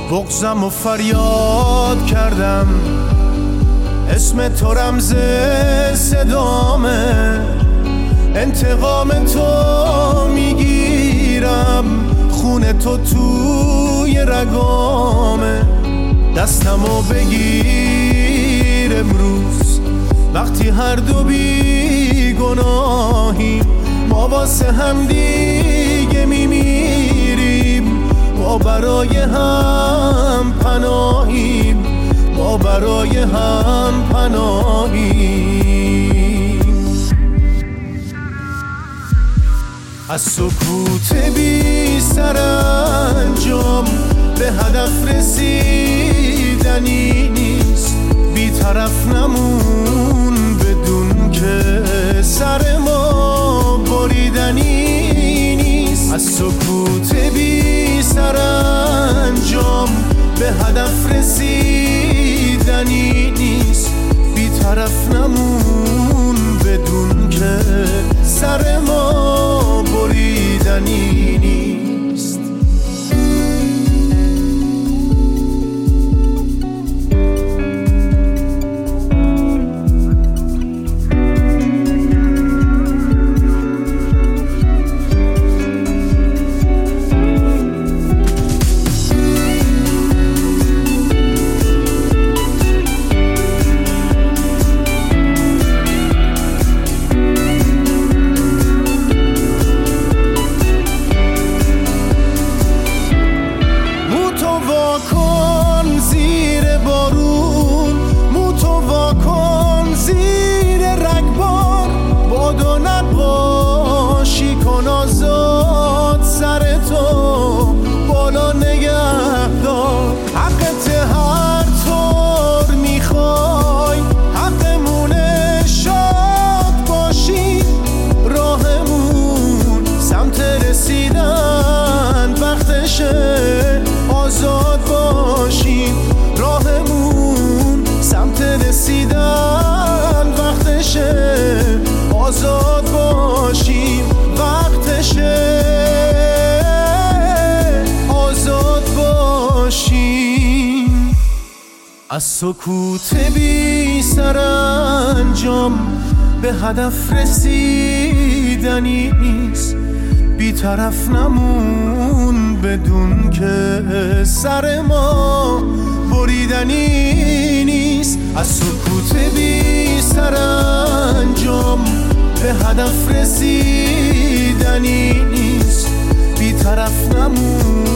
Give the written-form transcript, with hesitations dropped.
بغضم و فریاد کردم، اسم تو رمز صدامه، انتقام تو میگیرم، خون تو توی رگامه. دستمو بگیر امروز وقتی هر دو بی گناهیم، ما واسه هم دیگه میمیریم، ما برای هم پناهیم، ما برای هم پناهیم. از سکوت بی سرانجام به هدف رسیدنی نیست، بی طرف نمون بدون که سر ما بریدنی نیست. از سکوت بی سرانجام به هدف رسیدنی نیست، بی طرف نمون بدون که سر ما بریدنی نیست. آزاد باشیم، راهمون سمت رسیدن وقتشه، آزاد باشیم وقتشه، آزاد باشیم. از سکوت بی سرانجام به هدف رسیدنی نیست، بی طرف نمون بدون که سر ما بریدنی نیست. از سکوت بی سرانجام به هدف رسیدنی نیست، بی طرف نمون